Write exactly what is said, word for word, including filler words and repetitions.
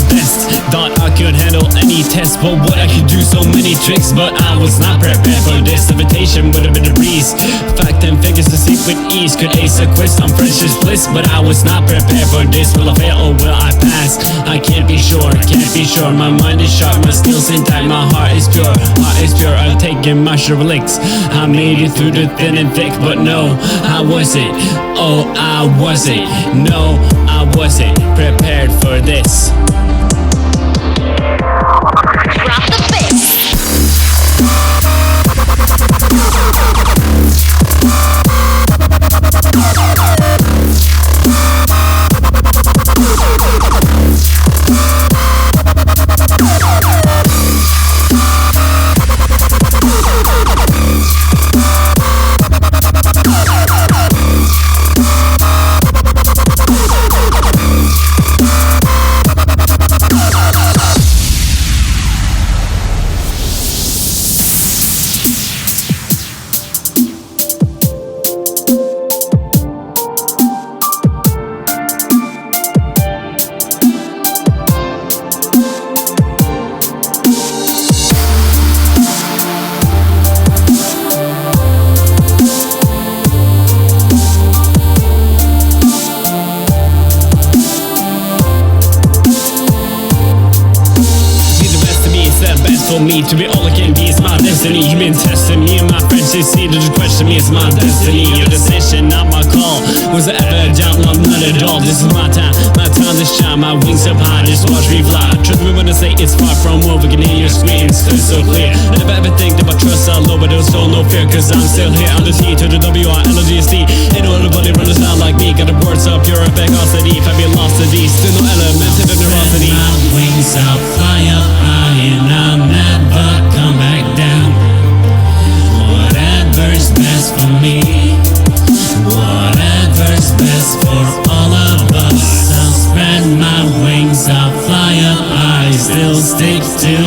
best. Thought I could handle any test, but what I could do so many tricks. But I was not prepared for this. Invitation would have been a breeze. Fact and figures to see with ease. Could ace a quiz on French's bliss, but I was not prepared for this. Will I fail or will I pass? I can't be sure, can't be sure. My mind is sharp, my skills intact, my heart is pure, heart is pure. I've taken my share of licks. I made it through the thin and thick, but no, I wasn't. Oh, I wasn't. No, I wasn't prepared for this. Drop the bass. For me to be all I can be is my destiny. You've been testing me and my friends, they see that the question me is my destiny. Your decision, not my call. Was I ever down? No, not at all. This is my time, my time to shine. My wings up high, just watch me fly. Trust me when I say it's far from over. Can hear your screams, it's so clear. I never ever think that my trust all over. There's so no fear, cause I'm still here. On the T to the W I L O G S T. Ain't no nobody running out like me. Got the words up, you're a back off the deep. I've been lost to these. Still no element to the nerosity. My wings up, fly up high, and I'll never come back down. Whatever's best for me, whatever's best for all of us. I'll spread my wings, I'll fly up high, still stick to